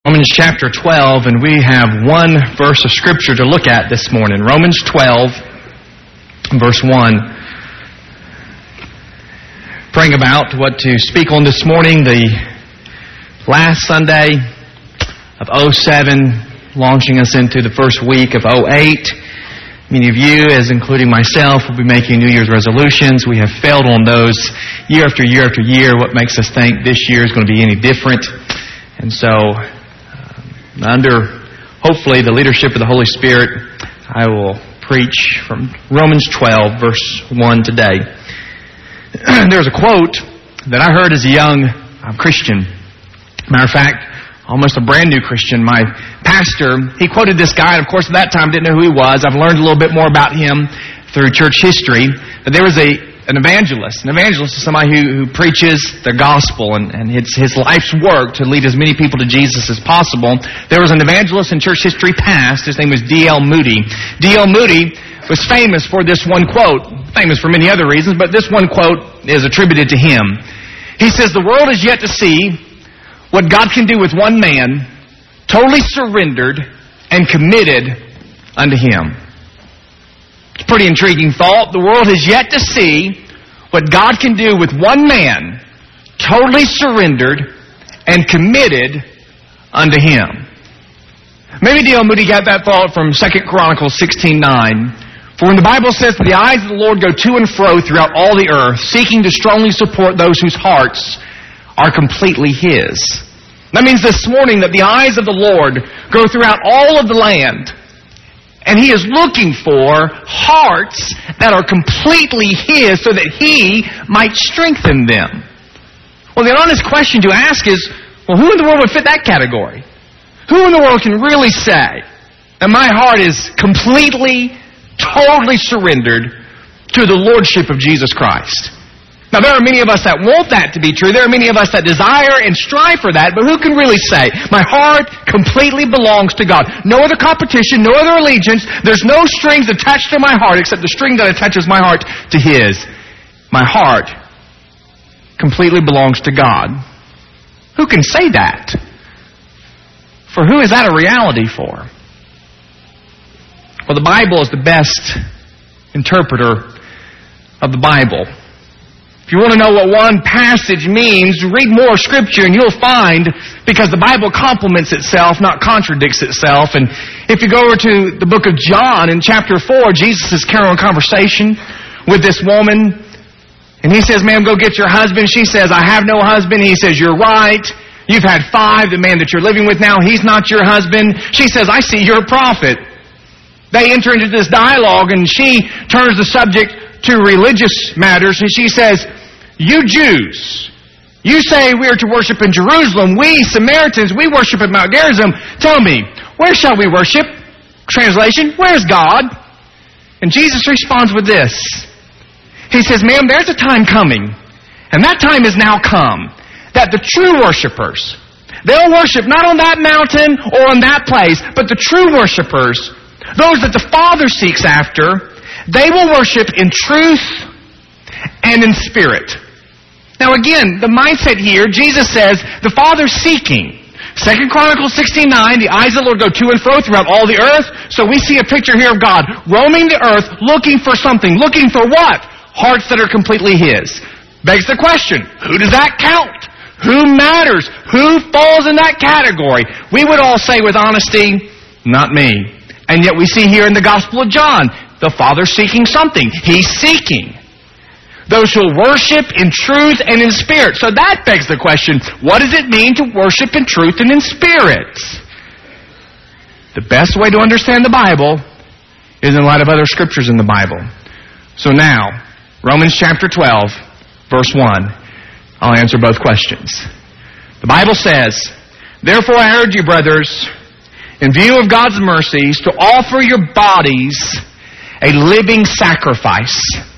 Romans chapter 12, and we have one verse of Scripture to look at this morning. Romans 12, verse 1. Praying about what to speak on this morning, the last Sunday of 07, launching us into the first week of 08. Many of you, as including myself, will be making New Year's resolutions. We have failed on those year after year after year. What makes us think this year is going to be any different? And so, under, hopefully, the leadership of the Holy Spirit, I will preach from Romans 12, verse 1 today. There's a quote that I heard as a young Christian. Matter of fact, almost a brand new Christian. My pastor, he quoted this guy, and of course at that time didn't know who he was. I've learned a little bit more about him through church history. But there was an evangelist. An evangelist is somebody who preaches the gospel, and it's his life's work to lead as many people to Jesus as possible. There was an evangelist in church history past. His name was D.L. Moody. D.L. Moody was famous for this one quote. Famous for many other reasons, but this one quote is attributed to him. He says, "The world is yet to see what God can do with one man, totally surrendered and committed unto Him." It's a pretty intriguing thought. The world has yet to see what God can do with one man, totally surrendered and committed unto Him. Maybe D.L. Moody got that thought from 2 Chronicles 16:9. "For when the Bible says that the eyes of the Lord go to and fro throughout all the earth, seeking to strongly support those whose hearts are completely His." That means this morning that the eyes of the Lord go throughout all of the land. And He is looking for hearts that are completely His so that He might strengthen them. Well, the honest question to ask is, well, who in the world would fit that category? Who in the world can really say that my heart is completely, totally surrendered to the Lordship of Jesus Christ? Now, there are many of us that want that to be true. There are many of us that desire and strive for that. But who can really say, my heart completely belongs to God? No other competition, no other allegiance. There's no strings attached to my heart except the string that attaches my heart to His. My heart completely belongs to God. Who can say that? For who is that a reality for? Well, the Bible is the best interpreter of the Bible. If you want to know what one passage means, read more Scripture and you'll find, because the Bible complements itself, not contradicts itself. And if you go over to the book of John in chapter 4, Jesus is carrying on a conversation with this woman. And he says, "Ma'am, go get your husband." She says, "I have no husband." He says, "You're right. You've had 5. The man that you're living with now, he's not your husband." She says, "I see you're a prophet." They enter into this dialogue, and she turns the subject to religious matters, and she says, "You Jews, you say we are to worship in Jerusalem. We Samaritans, we worship at Mount Gerizim. Tell me, where shall we worship?" Translation, where's God? And Jesus responds with this. He says, "Ma'am, there's a time coming, and that time is now come, that the true worshipers, they'll worship not on that mountain or on that place, but the true worshipers, those that the Father seeks after, they will worship in truth and in spirit." Now again, the mindset here, Jesus says, the Father's seeking. 2 Chronicles 16:9, the eyes of the Lord go to and fro throughout all the earth. So we see a picture here of God roaming the earth, looking for something. Looking for what? Hearts that are completely His. Begs the question, who does that count? Who matters? Who falls in that category? We would all say with honesty, not me. And yet we see here in the Gospel of John, the Father seeking something. He's seeking those who will worship in truth and in spirit. So that begs the question, what does it mean to worship in truth and in spirit? The best way to understand the Bible is in light of other scriptures in the Bible. So now, Romans chapter 12, verse 1. I'll answer both questions. The Bible says, "Therefore I urge you, brothers, in view of God's mercies, to offer your bodies a living sacrifice,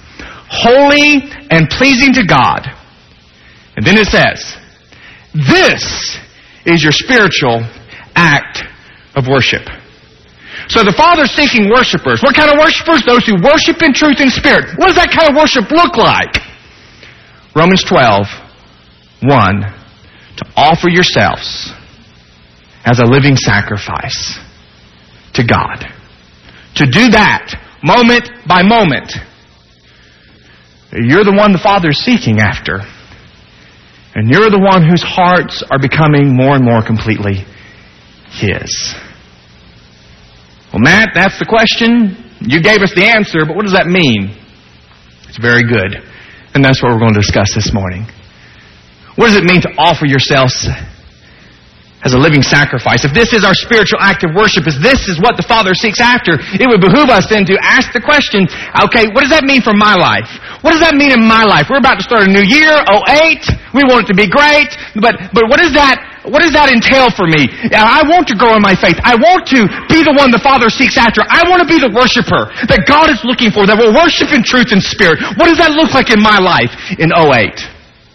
holy and pleasing to God." And then it says, "This is your spiritual act of worship." So the Father's seeking worshipers. What kind of worshipers? Those who worship in truth and spirit. What does that kind of worship look like? Romans 12, 1. To offer yourselves as a living sacrifice to God. To do that moment by moment. You're the one the Father is seeking after. And you're the one whose hearts are becoming more and more completely His. Well, Matt, that's the question. You gave us the answer, but what does that mean? It's very good. And that's what we're going to discuss this morning. What does it mean to offer yourselves as a living sacrifice? If this is our spiritual act of worship, if this is what the Father seeks after, it would behoove us then to ask the question, okay, what does that mean for my life? What does that mean in my life? We're about to start a new year, 08. We want it to be great. But what does that entail for me? I want to grow in my faith. I want to be the one the Father seeks after. I want to be the worshiper that God is looking for, that will worship in truth and spirit. What does that look like in my life in 08?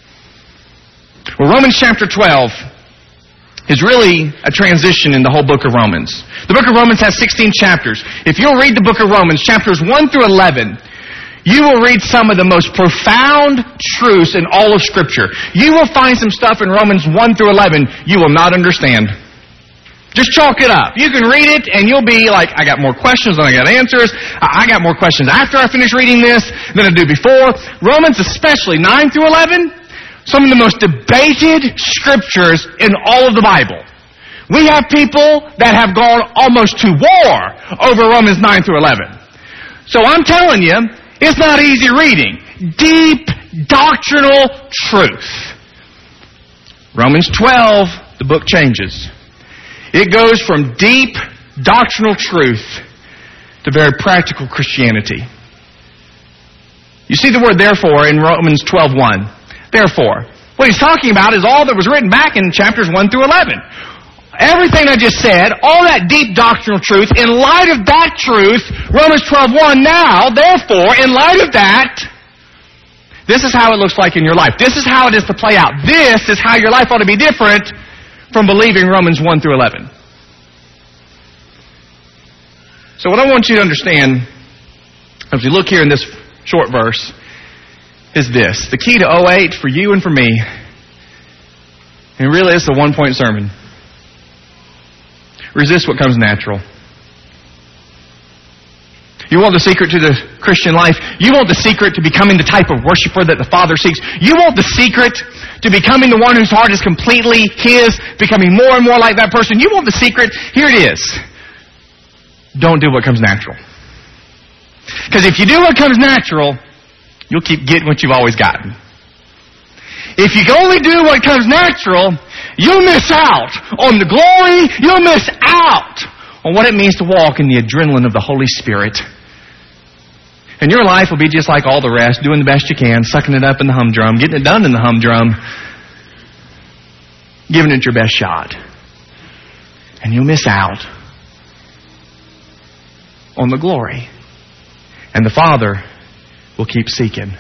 Well, Romans chapter 12 is really a transition in the whole book of Romans. The book of Romans has 16 chapters. If you'll read the book of Romans, chapters 1 through 11, you will read some of the most profound truths in all of Scripture. You will find some stuff in Romans 1 through 11 you will not understand. Just chalk it up. You can read it and you'll be like, I got more questions than I got answers. I got more questions after I finish reading this than I do before. Romans especially, 9 through 11, some of the most debated scriptures in all of the Bible. We have people that have gone almost to war over Romans 9 through 11. So I'm telling you, it's not easy reading. Deep doctrinal truth. Romans 12, the book changes. It goes from deep doctrinal truth to very practical Christianity. You see the word therefore in Romans 12:1. Therefore, what he's talking about is all that was written back in chapters 1 through 11. Everything I just said, all that deep doctrinal truth, in light of that truth, Romans 12:1, now, therefore, in light of that, this is how it looks like in your life. This is how it is to play out. This is how your life ought to be different from believing Romans 1 through 11. So what I want you to understand, as we look here in this short verse, is this. The key to 08 for you and for me, and really it's a one-point sermon. Resist what comes natural. You want the secret to the Christian life? You want the secret to becoming the type of worshiper that the Father seeks? You want the secret to becoming the one whose heart is completely His, becoming more and more like that person? You want the secret? Here it is. Don't do what comes natural. Because if you do what comes natural, you'll keep getting what you've always gotten. If you can only do what comes natural, you'll miss out on the glory. You'll miss out on what it means to walk in the adrenaline of the Holy Spirit. And your life will be just like all the rest, doing the best you can, sucking it up in the humdrum, getting it done in the humdrum, giving it your best shot. And you'll miss out on the glory. And the Father will keep seeking.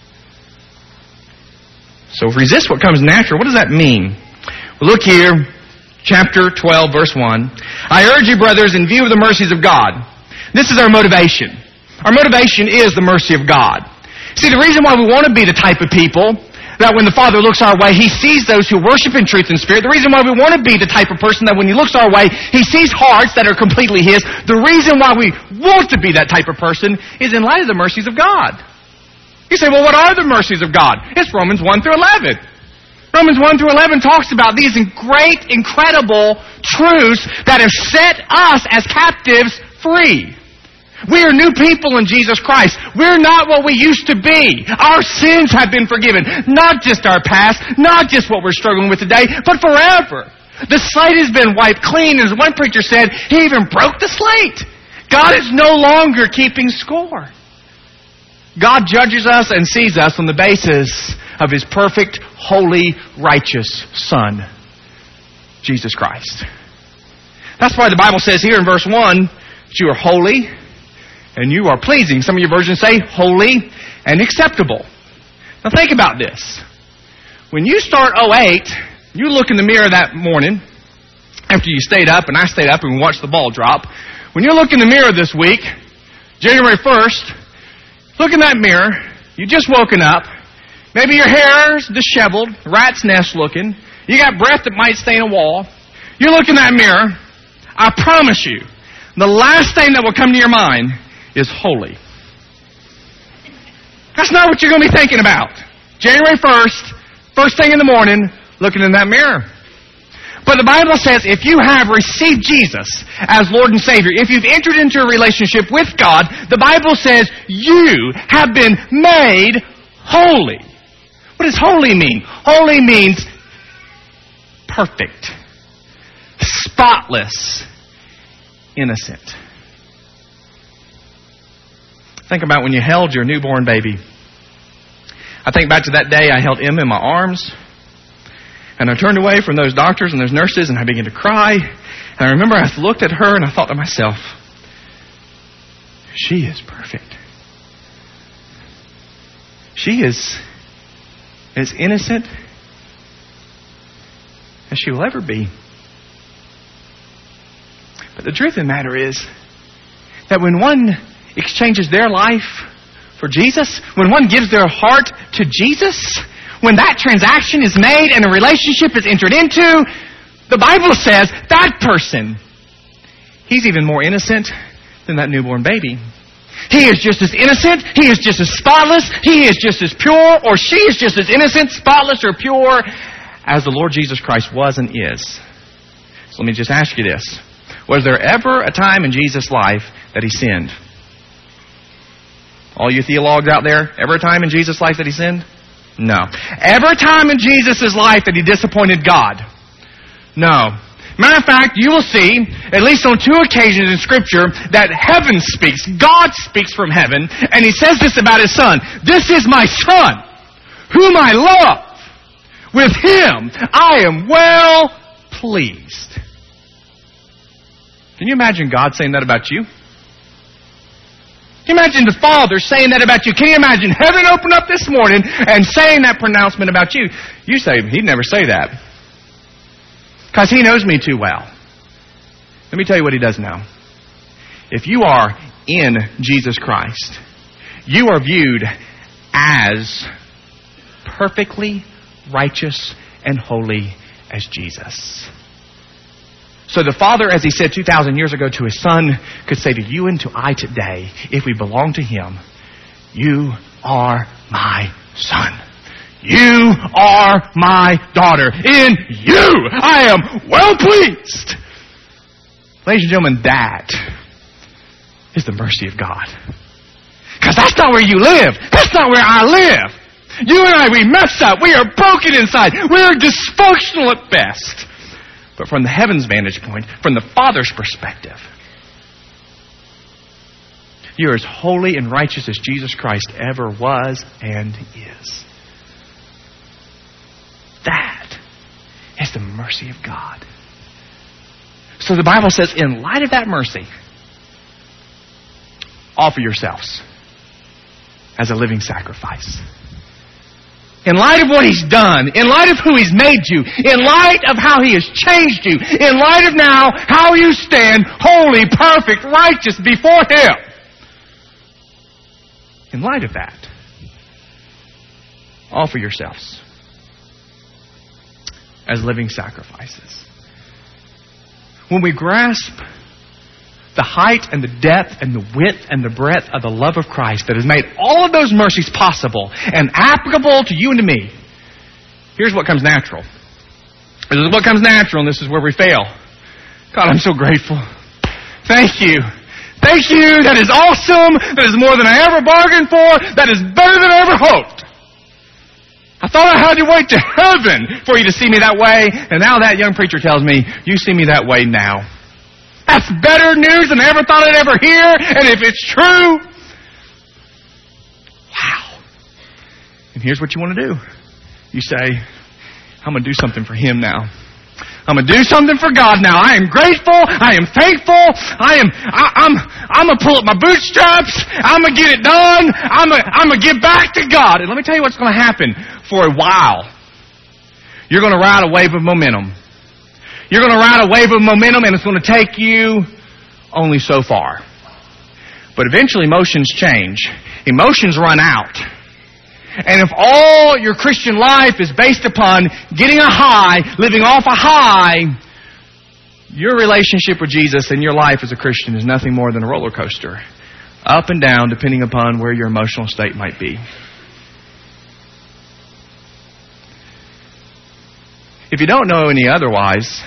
So resist what comes natural. What does that mean? Well, look here, chapter 12, verse 1. I urge you, brothers, in view of the mercies of God. This is our motivation. Our motivation is the mercy of God. See, the reason why we want to be the type of people that when the Father looks our way, He sees those who worship in truth and spirit. The reason why we want to be the type of person that when He looks our way, He sees hearts that are completely His. The reason why we want to be that type of person is in light of the mercies of God. You say, well, what are the mercies of God? It's Romans 1 through 11. Romans 1 through 11 talks about these great, incredible truths that have set us as captives free. We are new people in Jesus Christ. We're not what we used to be. Our sins have been forgiven. Not just our past, not just what we're struggling with today, but forever. The slate has been wiped clean. As one preacher said, he even broke the slate. God is no longer keeping score. God judges us and sees us on the basis of His perfect, holy, righteous Son, Jesus Christ. That's why the Bible says here in verse 1 that you are holy and you are pleasing. Some of your versions say holy and acceptable. Now think about this. When you start 08, you look in the mirror that morning after you stayed up, and I stayed up and we watched the ball drop. When you look in the mirror this week, January 1st, look in that mirror. You just woken up. Maybe your hair's disheveled, rat's nest looking. You got breath that might stain a wall. You look in that mirror, I promise you, the last thing that will come to your mind is holy. That's not what you're going to be thinking about. January 1st, first thing in the morning, looking in that mirror. But the Bible says if you have received Jesus as Lord and Savior, if you've entered into a relationship with God, the Bible says you have been made holy. What does holy mean? Holy means perfect, spotless, innocent. Think about when you held your newborn baby. I think back to that day I held Emma in my arms. And I turned away from those doctors and those nurses and I began to cry. And I remember I looked at her and I thought to myself, she is perfect. She is as innocent as she will ever be. But the truth of the matter is that when one exchanges their life for Jesus, when one gives their heart to Jesus, when that transaction is made and a relationship is entered into, the Bible says that person, he's even more innocent than that newborn baby. He is just as innocent, he is just as spotless, he is just as pure, or she is just as innocent, spotless, or pure as the Lord Jesus Christ was and is. So let me just ask you this. Was there ever a time in Jesus' life that he sinned? All you theologues out there, ever a time in Jesus' life that he sinned? No. Ever a time in Jesus' life that he disappointed God? No. Matter of fact, you will see, at least on 2 occasions in Scripture, that heaven speaks. God speaks from heaven, and he says this about his Son. This is my Son, whom I love. With him I am well pleased. Can you imagine God saying that about you? Can you imagine the Father saying that about you? Can you imagine heaven open up this morning and saying that pronouncement about you? You say, he'd never say that. Because he knows me too well. Let me tell you what he does know. If you are in Jesus Christ, you are viewed as perfectly righteous and holy as Jesus. So the Father, as he said 2,000 years ago to his Son, could say to you and to I today, if we belong to him, you are my son. You are my daughter. In you I am well pleased. Ladies and gentlemen, that is the mercy of God. Because that's not where you live. That's not where I live. You and I, we mess up. We are broken inside. We are dysfunctional at best. But from the heaven's vantage point, from the Father's perspective, you are as holy and righteous as Jesus Christ ever was and is. That is the mercy of God. So the Bible says, in light of that mercy, offer yourselves as a living sacrifice. In light of what he's done, in light of who he's made you, in light of how he has changed you, in light of now how you stand holy, perfect, righteous before him. In light of that, offer yourselves as living sacrifices. When we grasp the height and the depth and the width and the breadth of the love of Christ that has made all of those mercies possible and applicable to you and to me, here's what comes natural. This is what comes natural, and this is where we fail. God, I'm so grateful. Thank you. Thank you. That is awesome. That is more than I ever bargained for. That is better than I ever hoped. I thought I had to wait to heaven for you to see me that way, and now that young preacher tells me, you see me that way now. That's better news than I ever thought I'd ever hear. And if it's true, wow. And here's what you want to do. You say, I'm going to do something for him now. I'm going to do something for God now. I am grateful. I am thankful. I'm going to pull up my bootstraps. I'm going to get it done. I'm going to give back to God. And let me tell you what's going to happen. For a while, you're going to ride a wave of momentum. You're going to ride a wave of momentum, and it's going to take you only so far. But eventually emotions change. Emotions run out. And if all your Christian life is based upon getting a high, living off a high, Your relationship with Jesus and your life as a Christian is nothing more than a roller coaster. Up and down, depending upon where your emotional state might be. If you don't know any otherwise,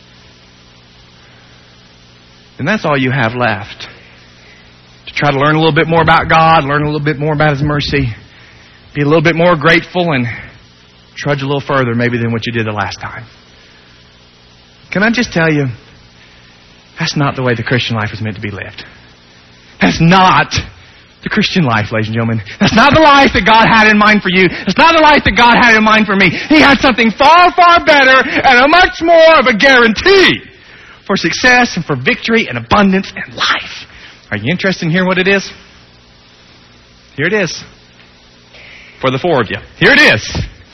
then that's all you have left. To try to learn a little bit more about God, learn a little bit more about His mercy, be a little bit more grateful, and trudge a little further maybe than what you did the last time. Can I just tell you, that's not the way the Christian life is meant to be lived. That's not the Christian life, ladies and gentlemen. That's not the life that God had in mind for you. That's not the life that God had in mind for me. He had something far, far better and a much more of a guarantee for success and for victory and abundance and life. Are you interested in hearing what it is? Here it is. For the four of you. Here it is.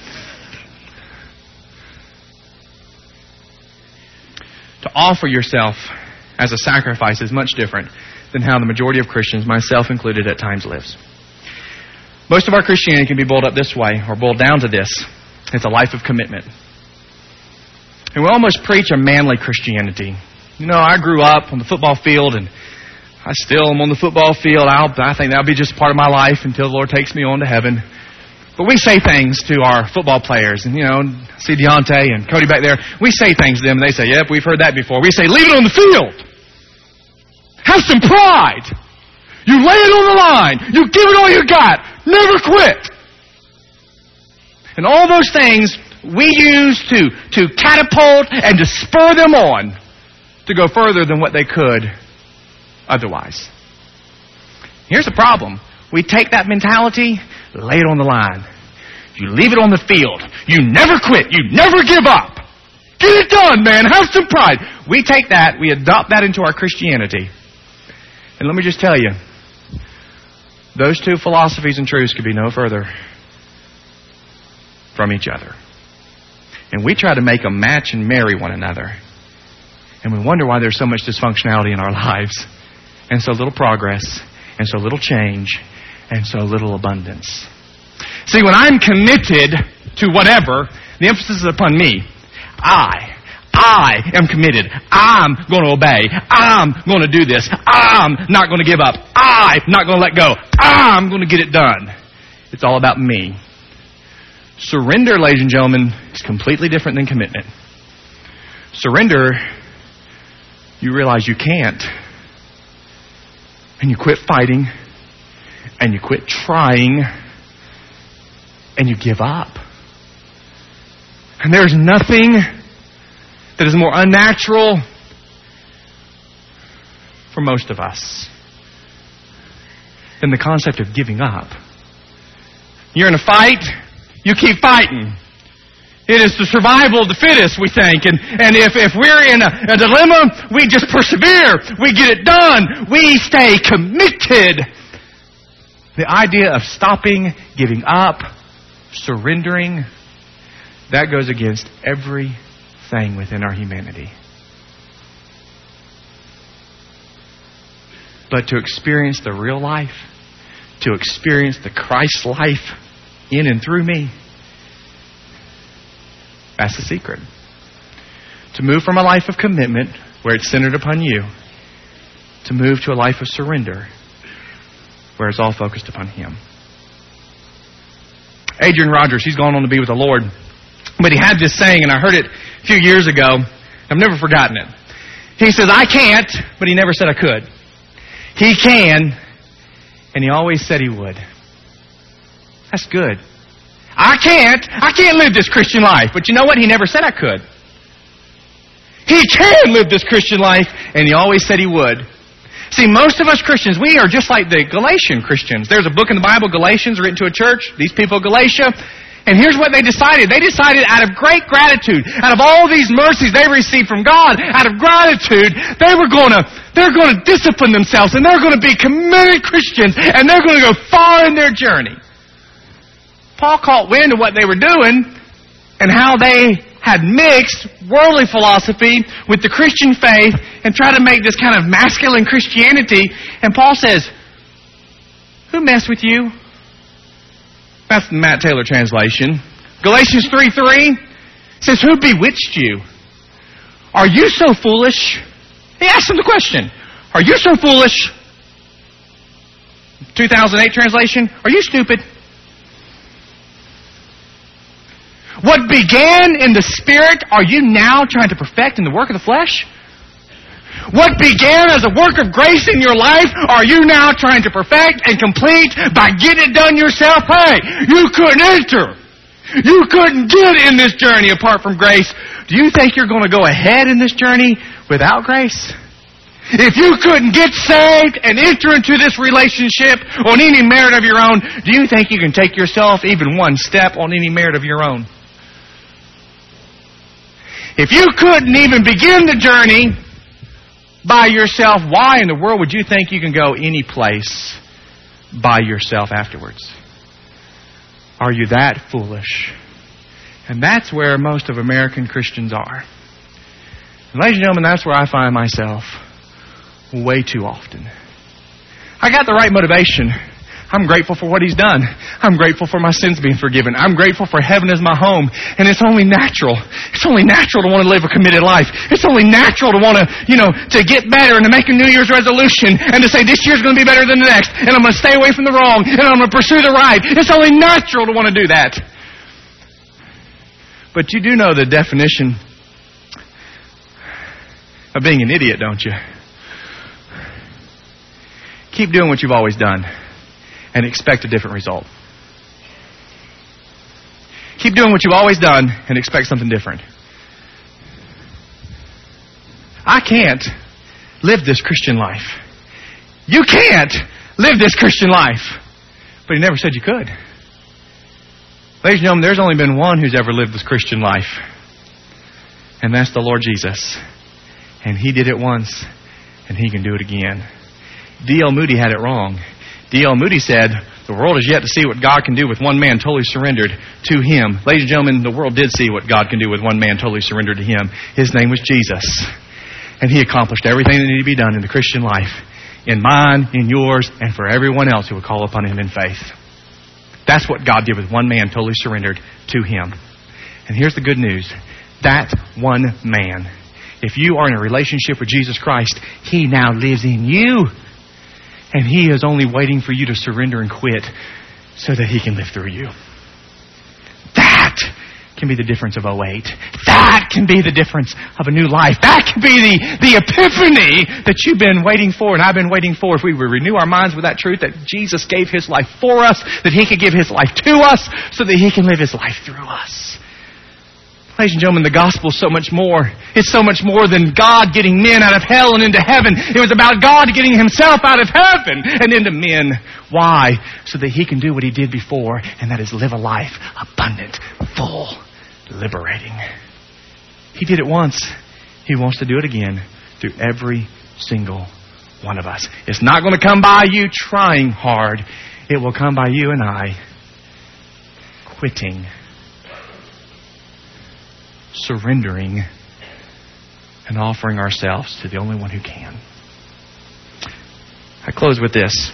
To offer yourself as a sacrifice is much different than how the majority of Christians, myself included, at times lives. Most of our Christianity can be boiled up this way, or boiled down to this. It's a life of commitment. And we almost preach a manly Christianity. You know, I grew up on the football field, and I still am on the football field. I think that'll be just part of my life until the Lord takes me on to heaven. But we say things to our football players, and see Deontay and Cody back there. We say things to them, and they say, "Yep, we've heard that before." We say, "Leave it on the field. Have some pride. You lay it on the line. You give it all you got. Never quit." And all those things we use to catapult and to spur them on to go further than what they could otherwise. Here's the problem. We take that mentality, lay it on the line. You leave it on the field. You never quit. You never give up. Get it done, man. Have some pride. We take that, we adopt that into our Christianity. And let me just tell you, those two philosophies and truths could be no further from each other. And we try to make them match and marry one another. And we wonder why there's so much dysfunctionality in our lives, and so little progress, and so little change, and so little abundance. See, when I'm committed to whatever, the emphasis is upon me. I am committed. I'm going to obey. I'm going to do this. I'm not going to give up. I'm not going to let go. I'm going to get it done. It's all about me. Surrender, ladies and gentlemen, is completely different than commitment. Surrender, you realize you can't. And you quit fighting. And you quit trying. And you give up. And there's nothing that is more unnatural for most of us than the concept of giving up. You're in a fight, you keep fighting. It is the survival of the fittest, we think. And if we're in a dilemma, we just persevere. We get it done. We stay committed. The idea of stopping, giving up, surrendering, that goes against everything within our humanity. But to experience the real life, to experience the Christ life in and through me, that's the secret. To move from a life of commitment, where it's centered upon you, to move to a life of surrender, where it's all focused upon Him. Adrian Rogers, he's gone on to be with the Lord. But he had this saying, and I heard it a few years ago. I've never forgotten it. He says, I can't, but he never said I could. He can, and he always said he would. That's good. I can't live this Christian life. But you know what? He never said I could. He can live this Christian life, and he always said he would. See, most of us Christians, we are just like the Galatian Christians. There's a book in the Bible, Galatians, written to a church, these people of Galatia. And here's what they decided. They decided out of great gratitude, out of all these mercies they received from God, out of gratitude, they're going to discipline themselves, and they're going to be committed Christians, and they're going to go far in their journey. Paul caught wind of what they were doing and how they had mixed worldly philosophy with the Christian faith and tried to make this kind of masculine Christianity. And Paul says, who messed with you? That's the Matt Taylor translation. Galatians 3:3 says, who bewitched you? Are you so foolish? He asked him the question. Are you so foolish? 2008 translation. Are you stupid? What began in the Spirit, are you now trying to perfect in the work of the flesh? What began as a work of grace in your life, are you now trying to perfect and complete by getting it done yourself? Hey, you couldn't enter. You couldn't get in this journey apart from grace. Do you think you're going to go ahead in this journey without grace? If you couldn't get saved and enter into this relationship on any merit of your own, do you think you can take yourself even one step on any merit of your own? If you couldn't even begin the journey by yourself, why in the world would you think you can go any place by yourself afterwards? Are you that foolish? And that's where most of American Christians are. And ladies and gentlemen, that's where I find myself way too often. I got the right motivation. I'm grateful for what He's done. I'm grateful for my sins being forgiven. I'm grateful for heaven as my home. And it's only natural. It's only natural to want to live a committed life. It's only natural to want to, to get better and to make a New Year's resolution and to say this year's going to be better than the next. And I'm going to stay away from the wrong. And I'm going to pursue the right. It's only natural to want to do that. But you do know the definition of being an idiot, don't you? Keep doing what you've always done and expect a different result. Keep doing what you've always done and expect something different. I can't live this Christian life. You can't live this Christian life. But He never said you could. Ladies and gentlemen, there's only been one who's ever lived this Christian life. And that's the Lord Jesus. And He did it once, and He can do it again. D.L. Moody had it wrong. D.L. Moody said, the world is yet to see what God can do with one man totally surrendered to Him. Ladies and gentlemen, the world did see what God can do with one man totally surrendered to Him. His name was Jesus. And He accomplished everything that needed to be done in the Christian life. In mine, in yours, and for everyone else who would call upon Him in faith. That's what God did with one man totally surrendered to Him. And here's the good news. That one man, if you are in a relationship with Jesus Christ, He now lives in you. And He is only waiting for you to surrender and quit so that He can live through you. That can be the difference of 08. That can be the difference of a new life. That can be the epiphany that you've been waiting for and I've been waiting for. If we would renew our minds with that truth that Jesus gave His life for us, that He could give His life to us so that He can live His life through us. Ladies and gentlemen, the gospel is so much more. It's so much more than God getting men out of hell and into heaven. It was about God getting Himself out of heaven and into men. Why? So that He can do what He did before, and that is live a life abundant, full, liberating. He did it once. He wants to do it again through every single one of us. It's not going to come by you trying hard. It will come by you and I quitting, surrendering, and offering ourselves to the only one who can. I close with this.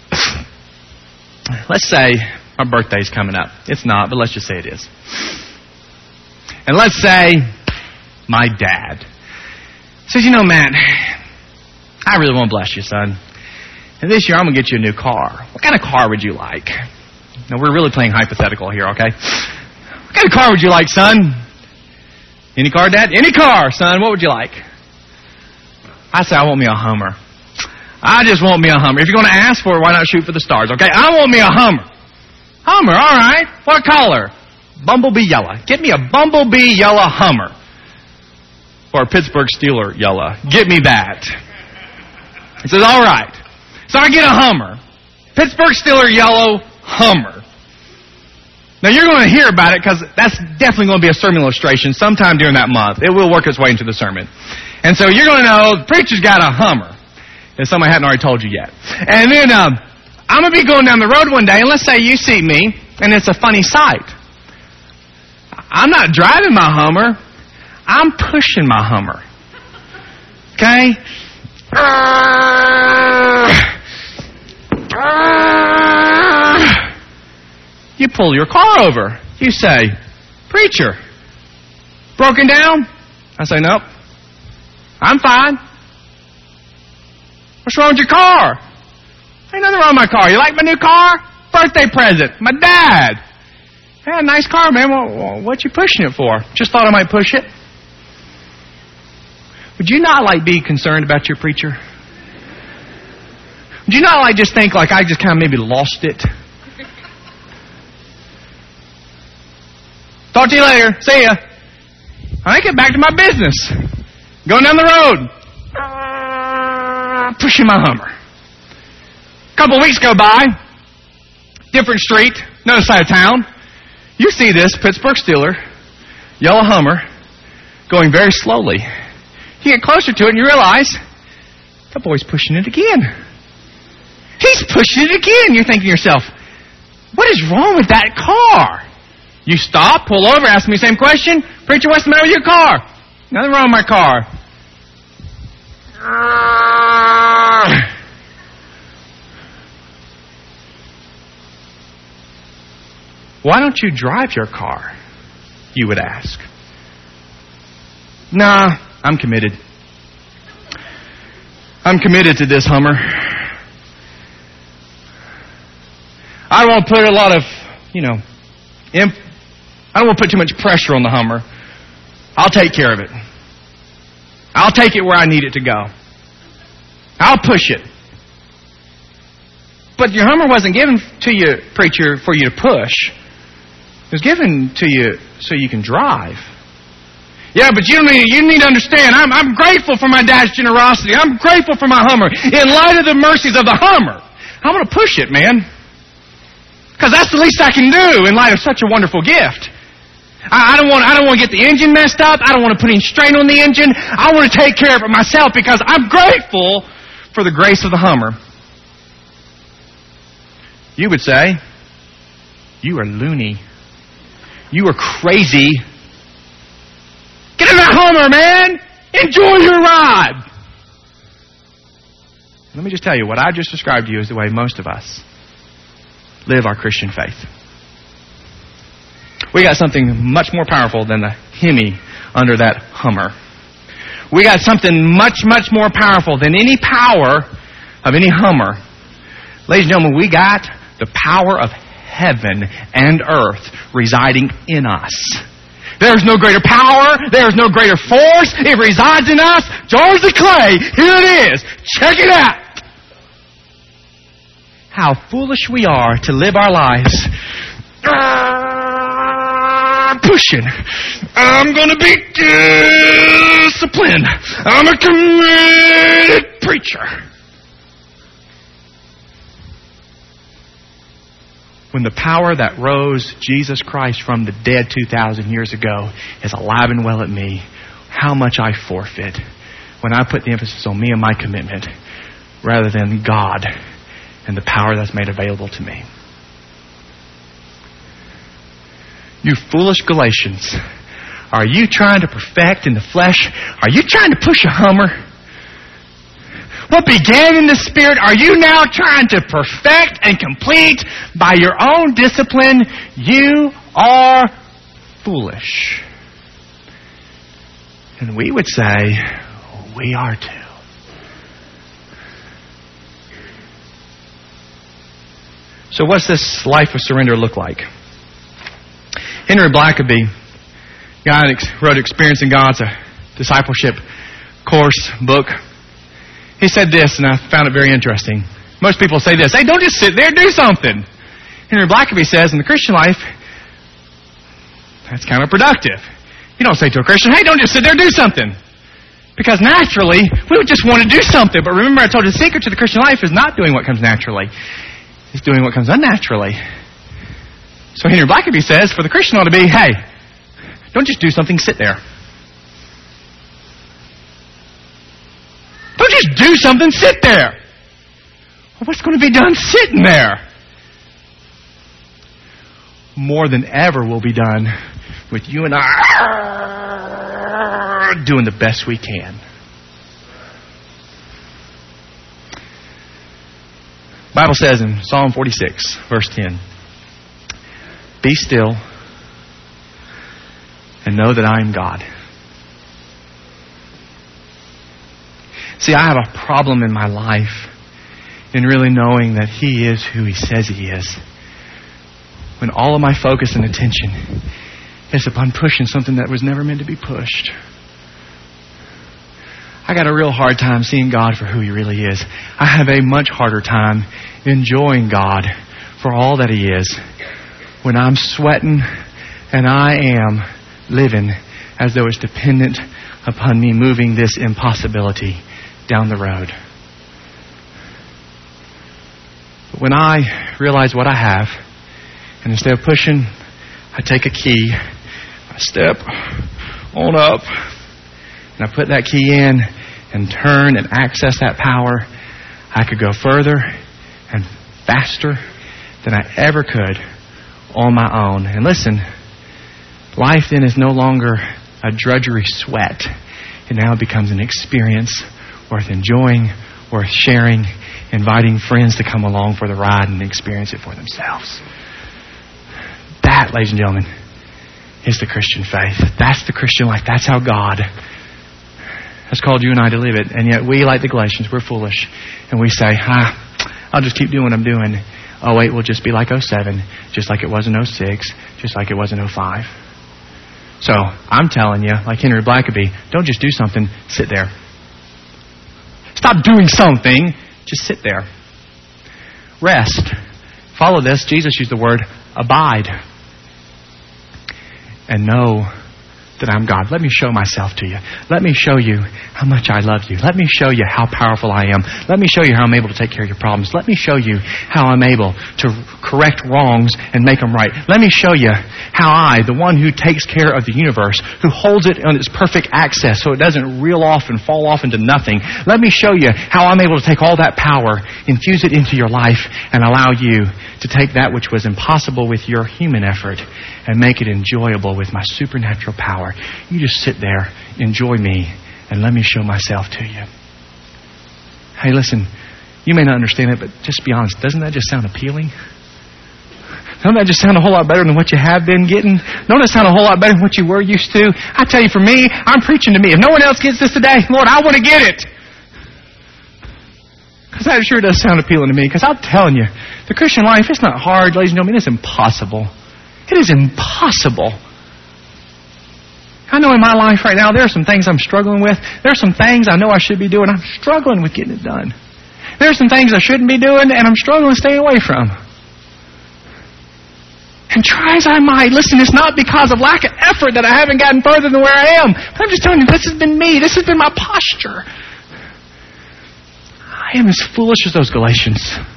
Let's say my birthday's coming up. It's not, but let's just say it is. And let's say my dad says, Matt, I really want to bless you, son. And this year I'm going to get you a new car. What kind of car would you like? Now, we're really playing hypothetical here, okay? What kind of car would you like, son? Any car, Dad? Any car, son. What would you like? I say, I want me a Hummer. I just want me a Hummer. If you're going to ask for it, why not shoot for the stars, okay? I want me a Hummer. Hummer, all right. What color? Bumblebee yellow. Get me a Bumblebee yellow Hummer. Or a Pittsburgh Steeler yellow. Get me that. He says, all right. So I get a Hummer. Pittsburgh Steeler yellow Hummer. Now, you're going to hear about it because that's definitely going to be a sermon illustration sometime during that month. It will work its way into the sermon. And so you're going to know the preacher's got a Hummer. If somebody hadn't already told you yet. And then I'm going to be going down the road one day, and let's say you see me, and it's a funny sight. I'm not driving my Hummer. I'm pushing my Hummer. Okay? You pull your car over. You say, preacher, broken down? I say, nope, I'm fine. What's wrong with your car? Ain't nothing wrong with my car. You like my new car? Birthday present. My dad. Yeah, nice car, man. Well, what you pushing it for? Just thought I might push it. Would you not be concerned about your preacher? Would you not just think I just kind of maybe lost it? Talk to you later. See ya. I get back to my business. Going down the road. Pushing my Hummer. A couple of weeks go by. Different street. Another side of town. You see this Pittsburgh Steeler, yellow Hummer, going very slowly. You get closer to it and you realize, the boy's pushing it again. He's pushing it again. You're thinking to yourself, what is wrong with that car? You stop, pull over, ask me the same question. Preacher, what's the matter with your car? Nothing wrong with my car. Why don't you drive your car? You would ask. Nah, I'm committed. I'm committed to this Hummer. I don't want to put a lot of, I don't want to put too much pressure on the Hummer. I'll take care of it. I'll take it where I need it to go. I'll push it. But your Hummer wasn't given to you, preacher, for you to push. It was given to you so you can drive. Yeah, but you need to understand, I'm grateful for my dad's generosity. I'm grateful for my Hummer. In light of the mercies of the Hummer, I'm going to push it, man. Because that's the least I can do in light of such a wonderful gift. I don't want to get the engine messed up. I don't want to put any strain on the engine. I want to take care of it myself because I'm grateful for the grace of the Hummer. You would say, you are loony. You are crazy. Get in that Hummer, man! Enjoy your ride! Let me just tell you, what I just described to you is the way most of us live our Christian faith. We got something much more powerful than the Hemi under that Hummer. We got something much, much more powerful than any power of any Hummer. Ladies and gentlemen, we got the power of heaven and earth residing in us. There's no greater power. There's no greater force. It resides in us. Jars of clay. Here it is. Check it out. How foolish we are to live our lives pushing. I'm going to be disciplined. I'm a committed preacher. When the power that rose Jesus Christ from the dead 2,000 years ago is alive and well at me, how much I forfeit when I put the emphasis on me and my commitment rather than God and the power that's made available to me. You foolish Galatians, are you trying to perfect in the flesh? Are you trying to push a Hummer? What began in the Spirit, are you now trying to perfect and complete by your own discipline? You are foolish. And we would say, we are too. So what's this life of surrender look like? Henry Blackaby, guy that wrote Experiencing God, it's a discipleship course, book. He said this, and I found it very interesting. Most people say this, hey, don't just sit there, do something. Henry Blackaby says, in the Christian life, that's counterproductive. You don't say to a Christian, hey, don't just sit there, do something. Because naturally, we would just want to do something. But remember, I told you the secret to the Christian life is not doing what comes naturally. It's doing what comes unnaturally. So Henry Blackaby says, for the Christian ought to be, hey, don't just do something, sit there. Don't just do something, sit there. Well, what's going to be done sitting there? More than ever will be done with you and I doing the best we can. The Bible says in Psalm 46, verse 10, be still and know that I am God. See, I have a problem in my life in really knowing that He is who He says He is, when all of my focus and attention is upon pushing something that was never meant to be pushed. I got a real hard time seeing God for who He really is. I have a much harder time enjoying God for all that He is when I'm sweating and I am living as though it's dependent upon me moving this impossibility down the road. But when I realize what I have, and instead of pushing, I take a key, I step on up, and I put that key in and turn and access that power, I could go further and faster than I ever could on my own. And listen, life then is no longer a drudgery sweat. It now becomes an experience worth enjoying, worth sharing, inviting friends to come along for the ride and experience it for themselves. That, ladies and gentlemen, is the Christian faith. That's the Christian life. That's how God has called you and I to live it. And yet we, like the Galatians, we're foolish. And we say, I'll just keep doing what I'm doing. 08 will just be like 07, just like it was in 06, just like it was in 05. So I'm telling you, like Henry Blackaby, don't just do something, sit there. Stop doing something, just sit there. Rest. Follow this. Jesus used the word abide. And know that I'm God. Let me show myself to you. Let me show you how much I love you. Let me show you how powerful I am. Let me show you how I'm able to take care of your problems. Let me show you how I'm able to correct wrongs and make them right. Let me show you how I, the one who takes care of the universe, who holds it on its perfect access so it doesn't reel off and fall off into nothing. Let me show you how I'm able to take all that power, infuse it into your life, and allow you to take that which was impossible with your human effort and make it enjoyable with my supernatural power. You just sit there, enjoy me, and let me show myself to you. Hey, listen, you may not understand it, but just be honest. Doesn't that just sound appealing? Doesn't that just sound a whole lot better than what you have been getting? Don't it sound a whole lot better than what you were used to? I tell you, for me, I'm preaching to me. If no one else gets this today, Lord, I want to get it. Because that sure does sound appealing to me. Because I'm telling you, the Christian life, it's not hard, ladies and gentlemen. It's impossible. It is impossible. I know in my life right now, there are some things I'm struggling with. There are some things I know I should be doing. I'm struggling with getting it done. There are some things I shouldn't be doing, and I'm struggling staying away from. And try as I might, listen, it's not because of lack of effort that I haven't gotten further than where I am. But I'm just telling you, this has been me. This has been my posture. I am as foolish as those Galatians.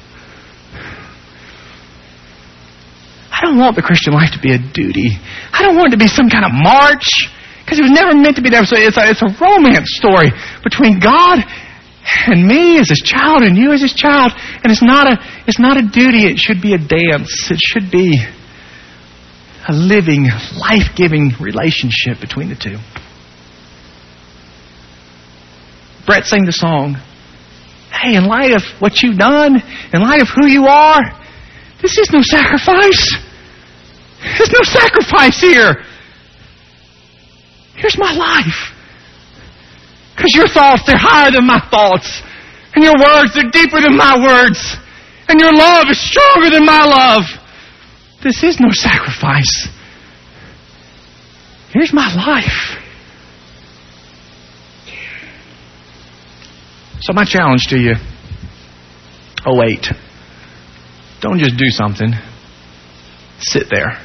I don't want the Christian life to be a duty. I don't want it to be some kind of march, because it was never meant to be that. So it's a romance story between God and me as His child and you as His child. And it's not a duty. It should be a dance. It should be a living, life-giving relationship between the two. Brett sang the song. Hey, in light of what you've done, in light of who you are, this is no sacrifice. There's no sacrifice here. Here's my life. Because your thoughts, they're higher than my thoughts. And your words, they're deeper than my words. And your love is stronger than my love. This is no sacrifice. Here's my life. So my challenge to you, 08, don't just do something. Sit there.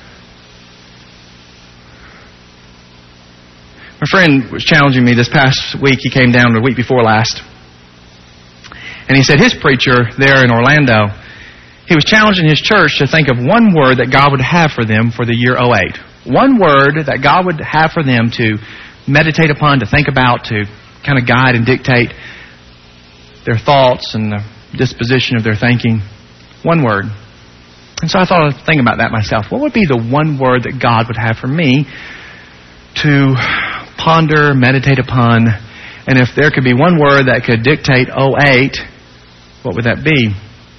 My friend was challenging me this past week. He came down the week before last. And he said his preacher there in Orlando, he was challenging his church to think of one word that God would have for them for the year 08. One word that God would have for them to meditate upon, to think about, to kind of guide and dictate their thoughts and the disposition of their thinking. One word. And so I thought I'd think about that myself. What would be the one word that God would have for me to ponder, meditate upon? And if there could be one word that could dictate 08, what would that be?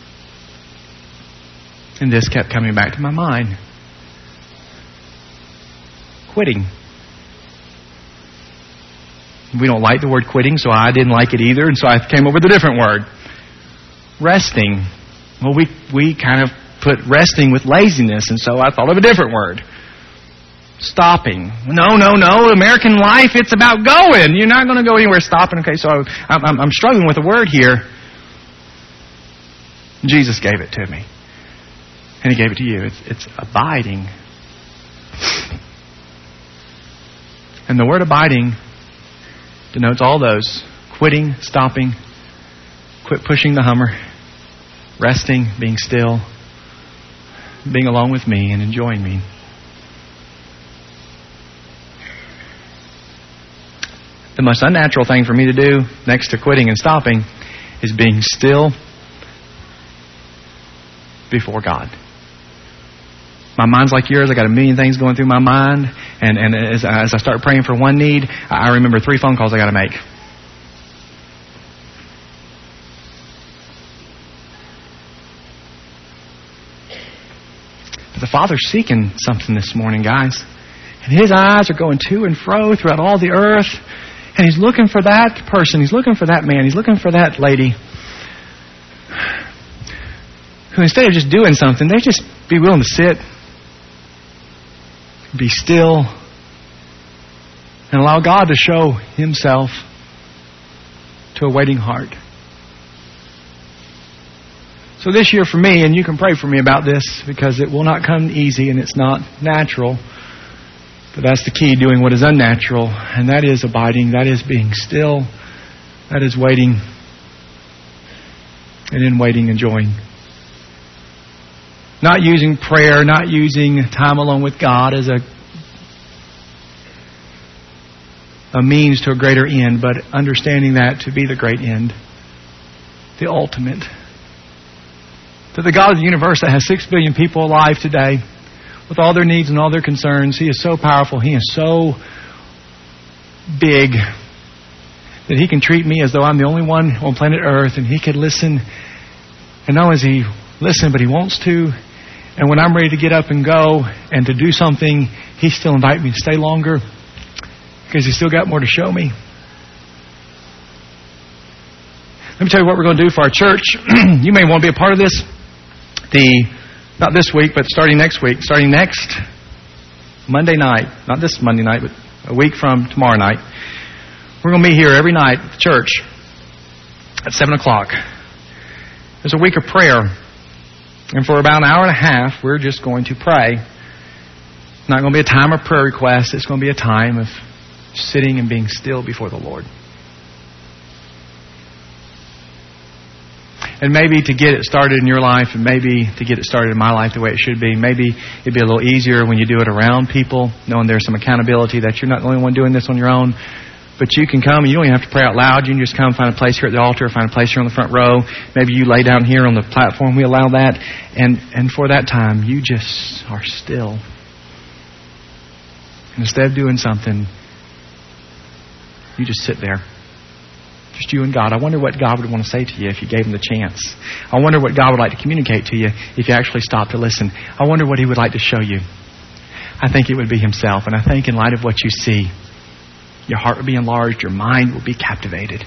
And this kept coming back to my mind. Quitting. We don't like the word quitting, so I didn't like it either, and so I came up with a different word. Resting. Well, we kind of put resting with laziness, and so I thought of a different word. Stopping. No. American life, it's about going. You're not going to go anywhere stopping. Okay, so I'm struggling with a word here. Jesus gave it to me. And He gave it to you. It's abiding. And the word abiding denotes all those. Quitting, stopping, quit pushing the Hummer, resting, being still, being alone with me and enjoying me. The most unnatural thing for me to do, next to quitting and stopping, is being still before God. My mind's like yours. I got a million things going through my mind. And as I start praying for one need, I remember 3 phone calls I got to make. But the Father's seeking something this morning, guys. And His eyes are going to and fro throughout all the earth. And He's looking for that person. He's looking for that man. He's looking for that lady who, instead of just doing something, they just be willing to sit, be still, and allow God to show Himself to a waiting heart. So this year for me, and you can pray for me about this, because it will not come easy and it's not natural, but that's the key, doing what is unnatural, and that is abiding, that is being still, that is waiting, and in waiting, enjoying. Not using prayer, not using time alone with God as a means to a greater end, but understanding that to be the great end, the ultimate. That the God of the universe that has 6 billion people alive today, with all their needs and all their concerns, He is so powerful, He is so big, that He can treat me as though I'm the only one on planet Earth, and He can listen. And not only does He listen, but He wants to. And when I'm ready to get up and go and to do something, He still invites me to stay longer, because He's still got more to show me. Let me tell you what we're going to do for our church. You may want to be a part of this. Not this week, but starting next week. Starting next Monday night. Not this Monday night, but a week from tomorrow night. We're going to meet here every night at the church at 7 o'clock. There's a week of prayer. And for about an hour and a half, we're just going to pray. It's not going to be a time of prayer request. It's going to be a time of sitting and being still before the Lord. And maybe to get it started in your life, and maybe to get it started in my life the way it should be, maybe it'd be a little easier when you do it around people, knowing there's some accountability that you're not the only one doing this on your own. But you can come, and you don't even have to pray out loud. You can just come, find a place here at the altar, find a place here on the front row. Maybe you lay down here on the platform. We allow that. And for that time, you just are still. And instead of doing something, you just sit there. Just you and God. I wonder what God would want to say to you if you gave Him the chance. I wonder what God would like to communicate to you if you actually stopped to listen. I wonder what He would like to show you. I think it would be Himself. And I think in light of what you see, your heart will be enlarged, your mind will be captivated.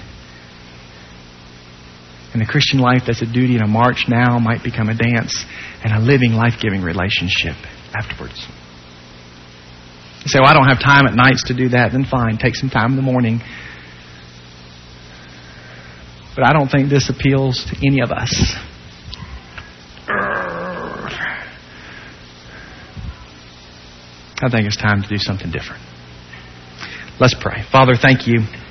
And the Christian life that's a duty and a march now might become a dance and a living, life-giving relationship afterwards. You say, well, I don't have time at nights to do that. Then fine, take some time in the morning. But I don't think this appeals to any of us. I think it's time to do something different. Let's pray. Father, thank You